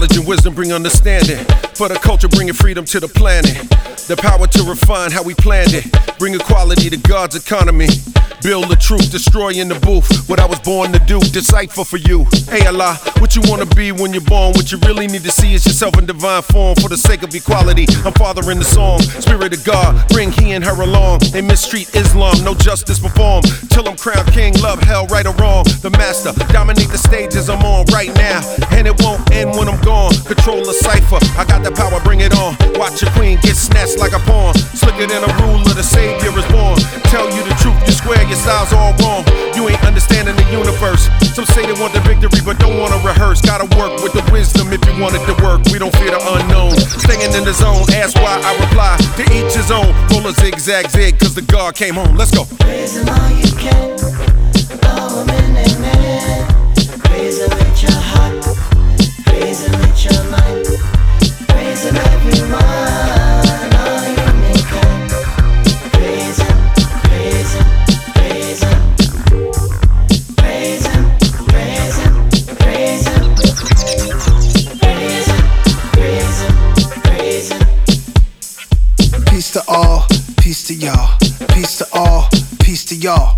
Knowledge and wisdom bring understanding. For the culture, bringing freedom to the planet. The power to refine how we planned it. Bring equality to God's economy. Build the truth, destroying the booth. What I was born to do, decipher for you. Hey Allah, what you wanna be when you're born? What you really need to see is yourself in divine form. For the sake of equality, I'm fathering the song. Spirit of God, bring he and her along. They mistreat Islam, no justice performed. Till I'm crowned king, love, hell, right or wrong. The master, dominate the stages I'm on right now. And it won't end when I'm gone. Control the cipher, I got the power, bring it on. Watch your queen get snatched like a pawn. Slicker than a ruler, the savior is born. Tell you the truth, you swear your style's all wrong. You ain't understanding the universe. Some say they want the victory but don't wanna rehearse. Gotta work with the wisdom if you want it to work. We don't fear the unknown. Staying in the zone, ask why I reply. To each his own, roll a zigzag zig cause the God came home. Let's go. Praise him all you can, all women and men. Praise him with your heart, praise him with your mind. Praise him everyone. Peace to all, peace to y'all, peace to all, peace to y'all.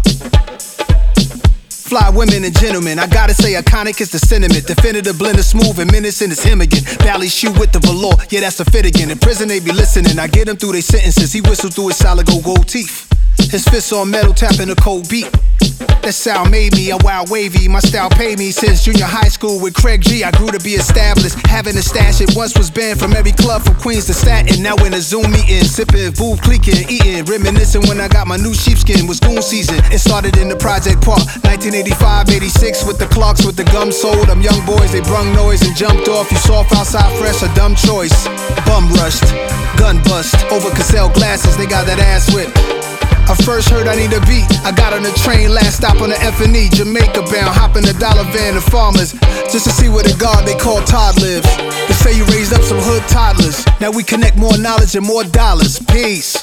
Fly women and gentlemen, I gotta say iconic is the sentiment. Definitive blend of smooth and menacing is him again. Bally shoe with the velour, yeah that's a fit again. In prison they be listening, I get him through their sentences. He whistled through his solid gold teeth. His fists on metal tapping a cold beat. That sound made me a wild wavy. My style paid me since junior high school with Craig G. I grew to be established, having a stash. It once was banned from every club from Queens to Staten. Now in a Zoom meeting, sipping, booth, cleeking, eating, reminiscing when I got my new sheepskin. Was goon season. It started in the Project Park, 1985, 86 with the Clarks with the gum sold. Them young boys, they brung noise and jumped off. You soft outside fresh, a dumb choice. Bum rushed, gun bust over Cassell glasses. They got that ass whipped. I first heard I need a beat. I got on the train, last stop on the F&E, Jamaica bound, hop in the dollar van to Farmers, just to see where the God they call Todd lives. They say you raised up some hood toddlers. Now we connect more knowledge and more dollars. Peace.